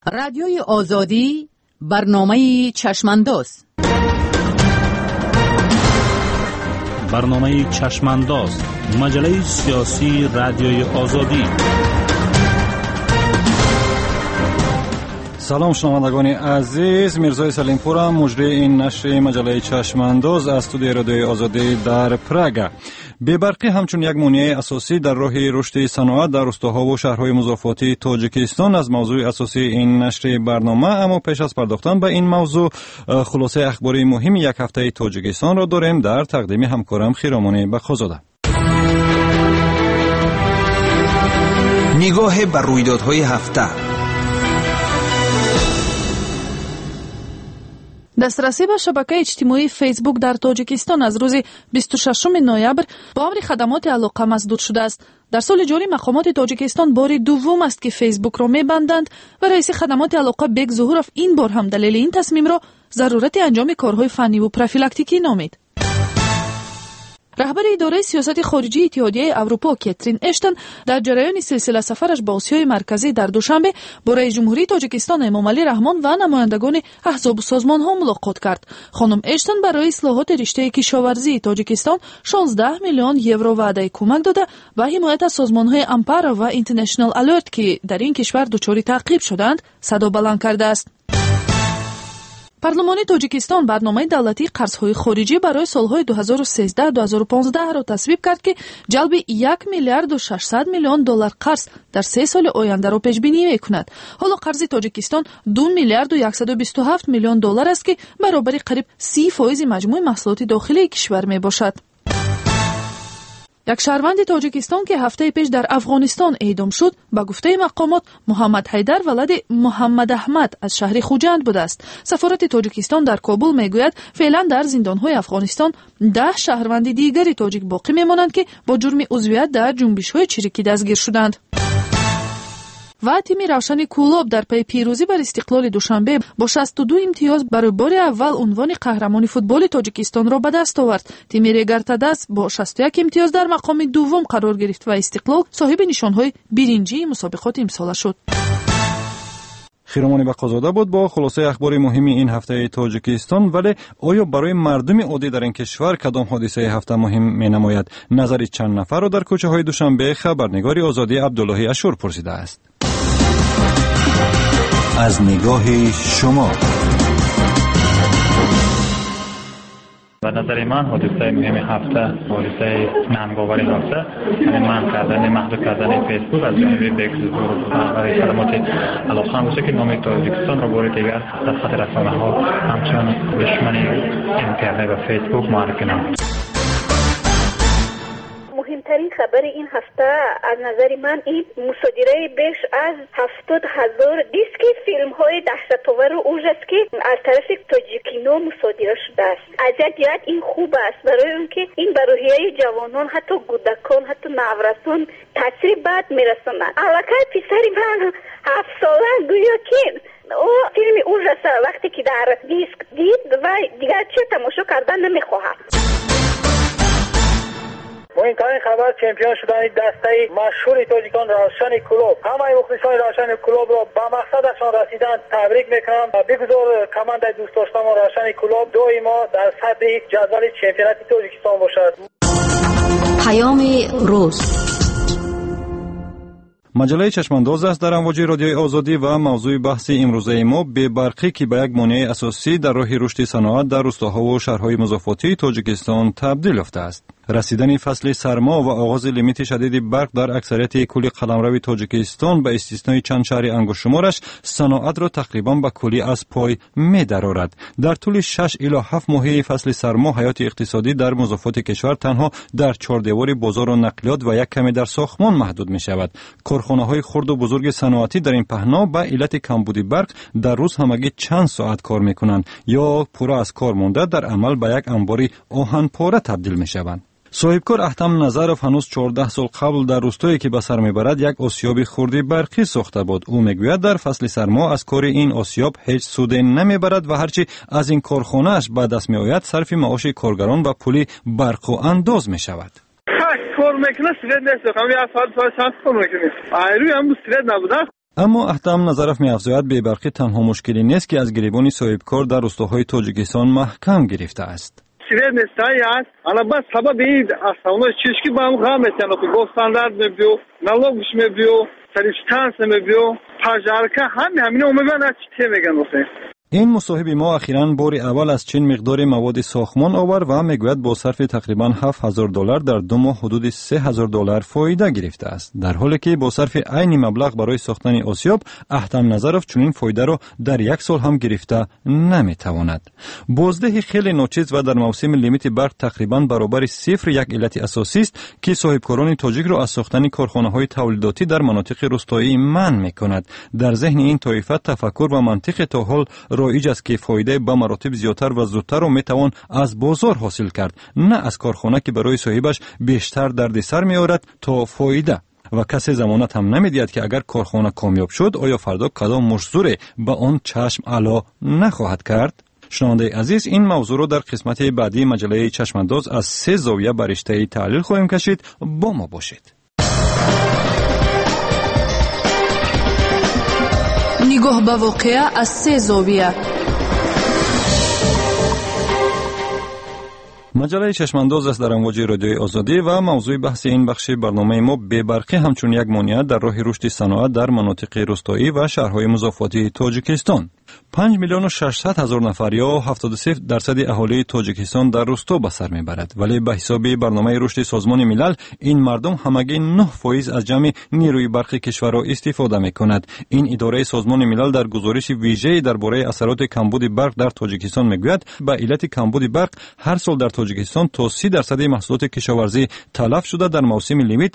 رادیوی آزادی برنامه چشمانداز. برنامه چشمانداز، مجله سیاسی رادیوی آزادی. سلام شنوندگان عزیز، میرزای سلیمپورم، مجری این نشر مجله چشمانداز از استودیوی رادیوی آزادی در پراگ. بی‌برقی همچون یک مانع اساسی در راه رشد صنعت در روستاها و شهرهای مضافاتی تاجیکستان از موضوع اساسی این نشر برنامه. اما پیش از پرداختن به این موضوع خلاصه اخباری مهم یک هفته تاجیکستان را داریم در تقدیم همکارم خیرامانی بخشاده. نگاه بر رویدادهای هفته. دسترسی به شبکه اجتماعی فیسبوک در تاجیکستان از روز 26 نوامبر با امر خدمات علاقه مسدود شده است. در سال جاری مقامات تاجیکستان بار دوم است که فیسبوک را می‌بندند و رئیس خدمات علاقه بیگ ظهورов این بار هم دلیل این تصمیم را ضرورت انجام کارهای فنی و پروفیلاکتیکی نامید. رهبر اداره سیاست خارجی اتحادیه اروپا کاترین اشتن در جریان سلسله سفرش به آسیای مرکزی در دوشنبه با رئیس جمهوری تاجیکستان امامعلی رحمان و نمایندگان احزاب و سازمان‌ها ملاقات کرد. خانم اشتن برای اصلاحات رشته کشاورزی تاجیکستان 16 میلیون یورو وعده کمک داده و حمایت از سازمان‌های امپارا و اینترنشنال الرت که در این کشور دچار تعقیب شدند صدا بلند کرده است. پارلمان تاجیکستان برنامه دولتی قرض‌های خارجی برای سال‌های 2013-2015 را تصویب کرد که جلب 1 میلیارد و 600 میلیون دلار قرض در 3 سال آینده را پیش بینی می‌کند. حالا قرض تاجیکستان 2 میلیارد و 127 میلیون دلار است که برابر قریب 30% مجموع محصولات داخلی کشور میباشد. یک شهروند تاجیکستان که هفته پیش در افغانستان اعدام شد به گفته مقامات محمد حیدر ولد محمد احمد از شهر خوجند بوده است. سفارت تاجیکستان در کابل میگوید فعلا در زندانهای افغانستان 10 شهروند دیگری تاجیک باقی میمانند که با جرم عضویت در جنبش‌های چریکی دستگیر شدند. و تیم روشن کولاب در پی پیروزی بر استقلال دوشنبه با 62 امتیاز برای بار اول عنوان قهرمان فوتبال تاجیکستان را به دست آورد. تیم ریگارتاداس با 61 امتیاز در مقام دوم قرار گرفت و استقلال صاحب نشانهای برنجی مسابقات امسال شد. خیرامانی بقازاده بود با خلاصه اخبار مهمی این هفته تاجیکستان. ولی آیا برای مردم عادی در این کشور کدام حادثه هفته مهم می نماید؟ نظر چند نفر را در کوچه های دوشنبه خبرنگار آزادی عبداللهی اشور پرسیده است. از نگاه شما. به نظر من حادثه مهم هفته حادثه ننگاور هفته محدود کردن فیسبوک از جانب بیگ ظهور برای خدمات علاقه هم باشه که نام تاجیکستان را بار دیگر در خط رسانه‌ها همچون دشمن اینترنت و فیسبوک معرفی نمود. مهمترین خبر این هفته از نظر من این مصادره بیش از 70,000 دیسک فیلم های دهشت‌آور اوج است که از طرف تاجیکینا مصادره شده است. از یک جهت این خوب است برای اینکه این به روحیه جوانان حتی کودکان حتی نوجوانان تاثیر بد میرساند. البته پسر من 7 ساله گویا که او فیلم اوج است وقتی که در دیسک دید و دیگر چه تماشا کردن نمیخواهد. مهمترین خبر چمپیون شدن دسته مشهور تاجیکان روشن کلوب. همه مخلصان روشن کلوب را به مقصدشان رسیدن تبریک میکنم. بگذار کمانده دوست داشتم روشن کلوب دائما در صدر جدول چمپیونات تاجیکستان باشد. پیام روز. مجله چشمانداز است در امواج رادیوی آزادی و موضوع بحث امروزه ما بی‌برقی که به یک مانع اساسی در راه رشد صنعت در روستاها و شهرهای مضافاتی تاجیکستان تبدیل یافته است. رسیدن فصل سرما و آغاز لیمیت شدید برق در اکثریت کل قلمرو تاجیکستان به استثنای چند شهر انگشتشمارش صنعت را تقریبا به کلی از پای می‌درآورد. در طول 6 الی 7 ماه فصل سرما حیات اقتصادی در مضافات کشور تنها در چهاردیوار بازار و نقلیات و یک کمی در ساختمان محدود می‌شود. کارخانه‌های خرد و بزرگ صنعتی در این پهنا به علت کمبود برق در روز همگی چند ساعت کار می‌کنند یا پورا از کار مانده در عمل به یک انبار آهن پاره تبدیل می‌شوند. صاحبکار احتم نظرов هنوز 14 سال قبل در روستایی که به سر میبرد یک آسیاب خردی برقی ساخته بود. او میگوید در فصل سرما از کار این آسیاب هیچ سودی نمیبرد و هرچی از این کارخانه اش به دست میآید صرف معاش کارگران و پول برق و انداز میشود. کار میکنه سوید نیست. همین افراد چند کار میکنه. ایروی هم سوید نبوده. اما احتام نظرف می‌افزاید بی‌برقی تنها مشکلی نیست که از گریبان صاحبکار در روستاهای تاجیکستان محکم گرفته است. سویر نستایی است. انا بس سبب این استانو چشکی با هم غم می‌کنه که گفت استاندارد می‌بیو، نالوگش می‌بیو، سریشتانس می‌بیو، پاجارکا همین اومدن از چی میگن واسه. این مصاحب ما اخیراً بار اول از چین مقدار مواد ساختمان آورد و میگوید با صرف تقریباً $7,000 در 2 ماه حدود $3,000 فایده گرفته است، در حالی که با صرف عین مبلغ برای ساختن آسیاب احتم نظرف چنین فایده را در 1 سال هم گرفته نمیتواند. بازده خیلی ناچیز و در موسم لیمیت برق تقریباً برابر 0 یک علت اساسی است که صاحبکاران تاجیک را از ساختن کارخانه‌های تولیداتی در مناطق روستایی منع می‌کند. در ذهن این طایفه تفکر و منطق تا حال رایج است که فایده به مراتب زیادتر و زودتر را میتوان از بازار حاصل کرد، نه از کارخانه که برای صاحبش بیشتر دردسر میآورد تا فایده. و کسی ضمانت هم نمیدهد که اگر کارخانه کامیاب شد آیا فردا کدام مشزور به آن چشم علا نخواهد کرد. شنونده عزیز، این موضوع را در قسمت بعدی مجله چشمانداز از 3 زاویه بر رشته تحلیل خواهیم کشید. با ما باشید. نگاه به واقعه از 3 زاویه. مجله چشمانداز است در امواج رادیوی آزادی و موضوع بحث این بخش برنامه ما بی‌برقی همچون یک مانع در راه رشد صنعت در مناطق روستایی و شهرهای مضافاتی تاجیکستان. 5,600,000 نفر یا 73% اهالی تاجیکستان در روستا به سر میبرد، ولی به حساب برنامه رشد سازمان ملل این مردم همگی 9% از جمع نیروی برق کشور را استفاده میکند. این اداره سازمان ملل در گزارش ویژه‌ای درباره اثرات کمبود برق در تاجیکستان میگوید به علت کمبود برق هر سال در تاجیکستان تا 30% محصولات کشاورزی تلف شده. در موسم لیمیت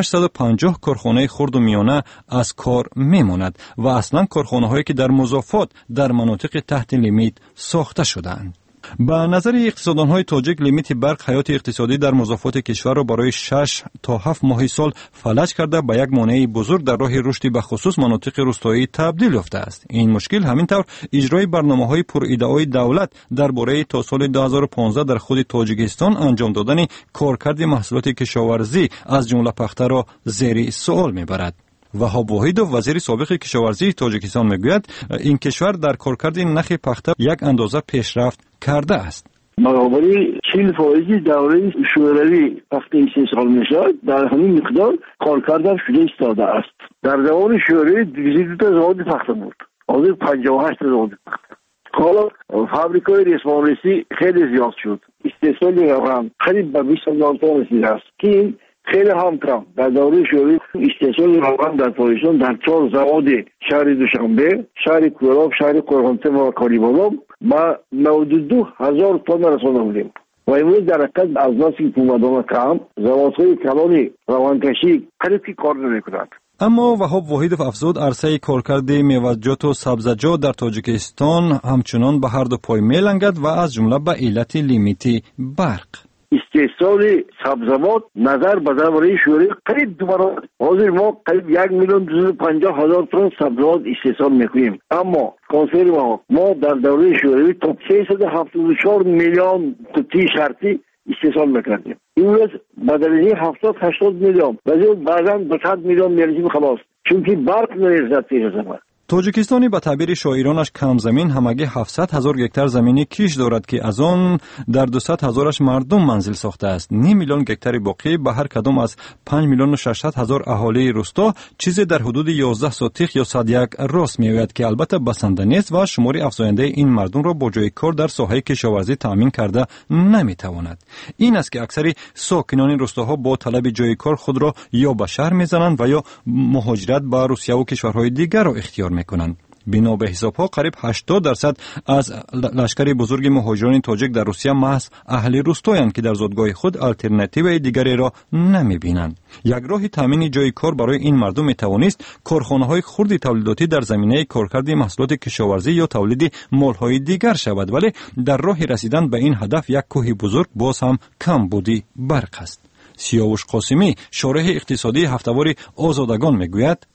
850 کارخانه خرد و میانه از کار میماند و اصلا کارخانه‌هایی که در مضافات در مناطق تحت لیمیت ساخته شدند. به نظر اقتصاددان‌های تاجیک لیمیت برق حیات اقتصادی در مضافات کشور را برای 6 تا 7 ماه سال فلج کرده به یک مانع بزرگ در راه رشد به خصوص مناطق روستایی تبدیل یافته است. این مشکل همینطور اجرای برنامه‌های پرایده‌های دولت درباره تا سال 2015 در خود تاجیکستان انجام دادن کارکرد محصولات کشاورزی از جمله پخته را زیر سوال می‌برد. وهاب واحدوف وزیر سابق کشاورزی تاجیکستان میگوید این کشور در کارکرد نخ پخته یک اندازه پیشرفت کرده است. برابری 40% دوره شوروی وقتی استحصال میشد در همین مقدار کارکرد شده ایستاده است. در دوران شوروی 200 تا زاد پخته بود، حالا 58 تا زاد پخته. حالا فابریکای رسانه‌رسی خیلی زیاد شد، استحصال روغن قریب به 20,000 تن رسیده است که خیلی هم کم. در دوره شوروی استحصال روغن در تاجیکستان در 4 زواد شهر دوشنبه، شهر کوراب، شهر قرغنطه و کالیبالام با 92,000 تن رسانده بودیم و امروز در حقیقت از ناسی پومدان کم زوادهای کلان روغنکشی قریب که کار نمی‌کنند. اما وهاب واحدوف افزود عرصه کارکرد میوه‌جات و سبزیجات در تاجیکستان همچنان به هر دو پای میلنگد و از جمله به علت لیمیت برق. استحصال سبزیجات نظر به درباره شوروی قریب 2 برابر. حاضر ما قریب 1,250,000 تن سبزیجات استحصال میکنیم، اما کنسرو ما در دوره شوروی تا 374 میلیون قوطی شرطی استحصال میکردیم. این روز به درجه 70-80 میلیون و بعضا 200 میلیون میرسیم خلاص، چونکه برق نمیرسد پیش از ما. تاجیکستانی به تعبیر شاعرانش کم زمین همگی 700,000 گکتار زمینی کیش دارد که از آن در 200,000 مردم منزل ساخته است. 9 میلیون گکتار باقی به هر کدام از 5,600,000 اهالی روستا چیزی در حدود 11 سوتیخ یا 101 راست میآید که البته بسنده نیست و شماری افزاینده این مردم را با جای کار در ساحه کشاورزی تامین کرده نمیتواند. این است که اکثر ساکنان روستاها با طلب جای کار خود را یا به شهر میزنند و یا مهاجرت به روسیه و کشورهای دیگر را اختیار میکنند. بنا به حسابها قریب 80% از لشکر بزرگ مهاجران تاجیک در روسیه محض اهل روستایند که در زادگاه خود آلترناتیو دیگری را نمیبینند. یک راه تامین جای کار برای این مردم میتوانست کارخانه‌های خرد تولیداتی در زمینه کارکرد محصولات کشاورزی یا تولید مال‌های دیگر شود، ولی در راه رسیدن به این هدف یک کوه بزرگ باز هم کمبودی برق است. سیاوش قاسمی شارح اقتصادی هفته‌وار آزادگان میگوید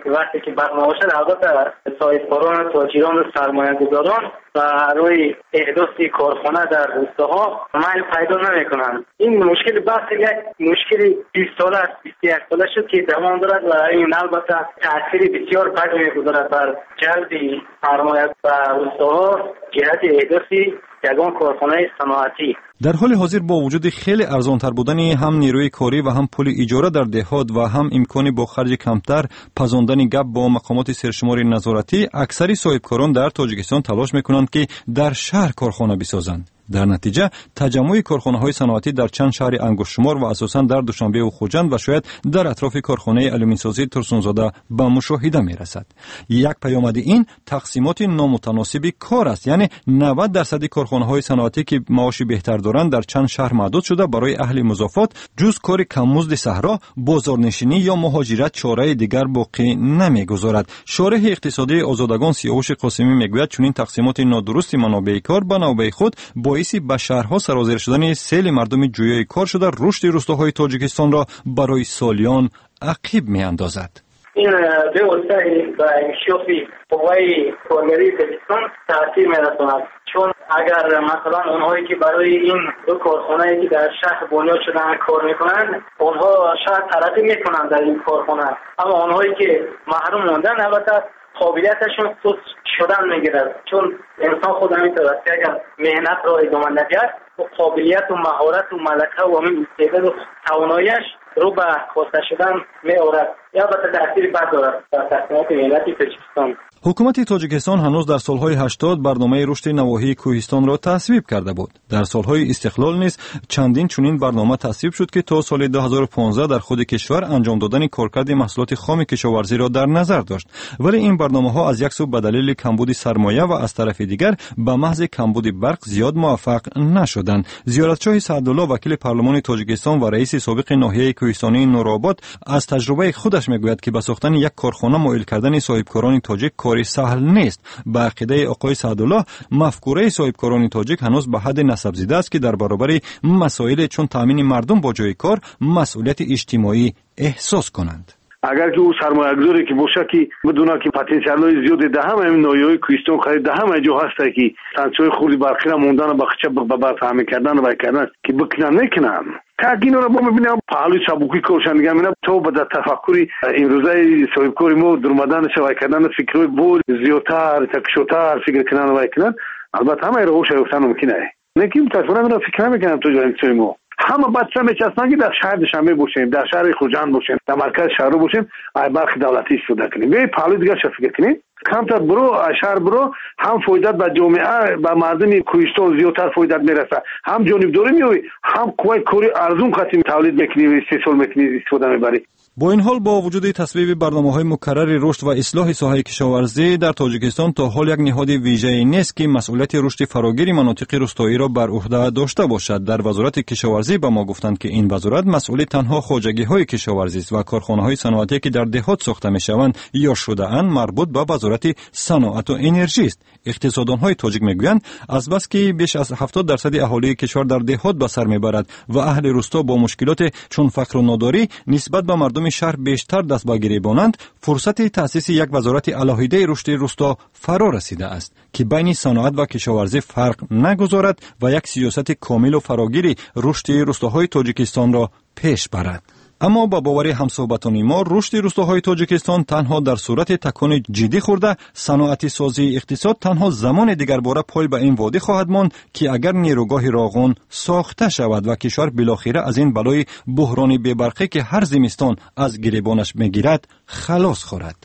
وقتی که برنامه شد البته صاحبکاران تاجران و سرمایه‌گذاران و روی احداث کارخانه در روستاها میل پیدا نمی‌کنند. این مشکل بحث یک مشکل 20 ساله است، 21 ساله شد که دوام دارد و این البته تأثیر بسیار بد می‌گذارد بر جلب سرمایه و روستاها جهت احداث یگان کارخانه صنعتی. در حال حاضر با وجود خیلی ارزان‌تر بودن هم نیروی کاری و هم پول اجاره در دهات و هم امکانی با خرج کمتر پزاندن گپ با مقامات سرشماری نظارتی، اکثر صاحبکاران در تاجیکستان تلاش میکنند که در شهر کارخانه بسازند. در نتیجه تجمع کارخانه‌های صنعتی در چند شهر انگشت‌شمار و اساساً در دوشنبه و خوجند و شاید در اطراف کارخانه آلومین‌سازی ترسونزاده به مشاهده می‌رسد. یک پیامد این تقسیمات نامتناسب کار است، یعنی 90% کارخانه‌های صنعتی که معاش بهتر دارند در چند شهر محدود شده برای اهل مضافات جز کار کم‌مزد صحرا، بازارنشینی یا مهاجرت چاره دیگر باقی نمی‌گذارد. شارح اقتصادی آزادگان سیاوش قاسمی میگوید چنین تقسیمات نادرست منابع کار به نوبه خود باعث به شهرها سرازیر شدن سیل مردم جویای کار شده رشد روستاهای تاجیکستان را برای سالیان عقب می‌اندازد. این به واسطه به انکشاف قوای کارگری تاجیکستان تاثیر می‌رساند، چون اگر مثلا اونهایی که برای این دو کارخانه‌ای که در شهر بنیاد شدن کار میکنند اونها شاید ترقی میکنند در این کارخانه، اما اونهایی که محروم موندن البته قابلیتشون سست شدن میگیرد، چون انسان خود همینطور است که اگر مهنت را ادامه ندهد و قابلیت و مهارت و ملکه و همین استعداد و تواناییش رو به خواسته شدن می‌آورد یا البته تأثیر بد دارد در تقسیمات ملت تاجیکستان. حکومت تاجیکستان هنوز در سالهای 80 برنامه رشد نواحی کوهستان را تصویب کرده بود. در سالهای استقلال نیز چندین چنین برنامه تصویب شد که تا سال 2015 در خود کشور انجام دادن کارکرد محصولات خام کشاورزی را در نظر داشت. ولی این برنامه‌ها از یک سو به دلیل کمبود سرمایه و از طرف دیگر به محض کمبود برق زیاد موفق نشدند. زیارتشاه سعدالله وکیل پارلمان تاجیکستان و رئیس سابق ناحیه کوهستانی نورآباد از تجربه خودش میگوید که به ساختن یک کارخانه مایل کردن صاحبکاران تاجیک کاری سهل نیست. به عقیده آقای سعدالله مفکوره صاحبکاران تاجیک هنوز به حد نسب زده است که در برابر مسائل چون تامین مردم با جای کار مسئولیت اجتماعی احساس کنند. اگر که او سرمایه‌گذاری که باشه که بدونه که پتانسیل‌های زیادی در همین ناحیه‌های کوهستان خرید در همه جا هست که سنچوی خوردی برقی را موندن بخچه به فهم کردن و کردن که بکنن نکنن که اینا را ما می‌بینیم پهلوی سبوکی کارشان میگم اینا تو به تفکری امروزه صاحبکاری ما درآمدن شوی کردن فکرای بول زیادتر تکشوتر فکر کنن و کردن البته همه روش گفتن ممکنه نه که تصور من فکر نمی‌کنم تو جای ما همه بچه میچستن که در شهر دوشنبه باشیم، در شهر خوجند باشیم، در مرکز شهر باشیم، ای برخی دولتی استفاده کنیم. به پهلوی دیگه چه فکر کنیم؟ کمتر برو شهر برو هم فایده به جامعه به مردم کوهستان زیادتر فایده میرسه، هم جانبداری میوی، هم قوای کاری ارزون خاطر تولید میکنی و استحصال میکنی استفاده میبری. با این حال با وجود تصویب برنامه‌های مکرر رشد و اصلاح ساحه کشاورزی در تاجیکستان تا حال یک نهاد ویژه‌ای نیست که مسئولیت رشد فراگیر مناطق روستایی را بر عهده داشته باشد. در وزارت کشاورزی به ما گفتند که این وزارت مسئول تنها خواجگی‌های کشاورزی است و کارخانه‌های صنعتی که در دهات ساخته می‌شوند یا شده‌اند مربوط به وزارت صنعت و انرژی است. اقتصاددان‌های تاجیک می‌گویند از بس که بیش از 70% اهالی کشور در دهات به سر می‌برد و اهل روستا با مشکلات چون فقر و ناداری نسبت به مردم شهر بیشتر دست به گریبانند، فرصت تأسیس یک وزارت علاهیده رشد روستا فرا رسیده است که بین صنعت و کشاورزی فرق نگذارد و یک سیاست کامل و فراگیر رشد روستاهای تاجیکستان را پیش برد. اما با باور همصحبتان ما رشد روستاهای تاجیکستان تنها در صورت تکان جدی خورده صنعتی سازی اقتصاد تنها زمان دیگر باره پای به این وادی خواهد ماند که اگر نیروگاه راغون ساخته شود و کشور بالاخره از این بلای بحران بی‌برقی که هر زمستان از گریبانش میگیرد خلاص خورد.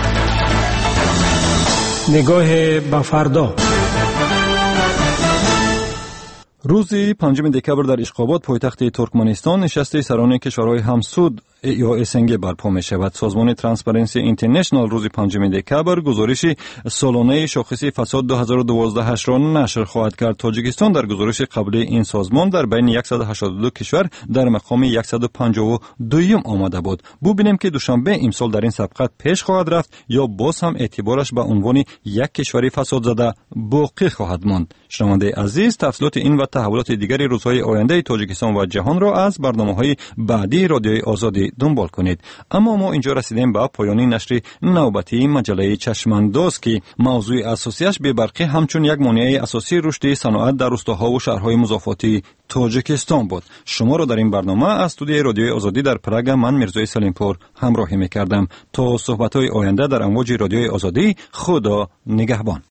نگاه به فردا. روز 5 دکبر در اشقاباد پایتخت ترکمنستان نشست سران کشورهای همسود یا اسنگ برپا می شود. سازمان ترانسپرنسی اینترنشنال روز 5 دکبر گزارش سالانه شاخص فساد 2012 را نشر خواهد کرد. تاجیکستان در گزارش قبلی این سازمان در بین 182 کشور در مقام 152 آمده بود. ببینیم که دوشنبه امسال در این سبقت پیش خواهد رفت یا باز هم اعتبارش به عنوان یک کشور فساد زده باقی خواهد ماند. شنونده عزیز، تفصیلات این و تحولات دیگر روزهای آینده تاجیکستان و جهان را از برنامه‌های بعدی رادیوی آزادی آزادی دنبال کنید. اما ما اینجا رسیدیم به پایان نشر نوبتی مجله چشمانداز که موضوع اساسیش به برقی همچون یک مانع اساسی رشد صنعت در روستاها و شهرهای مضافاتی تاجیکستان بود. شما را در این برنامه از استودیوی رادیوی آزادی در پراگ من میرزای سلیمپور همراهی می‌کردم. تا صحبت‌های آینده در امواج رادیوی آزادی، خدا نگهبان.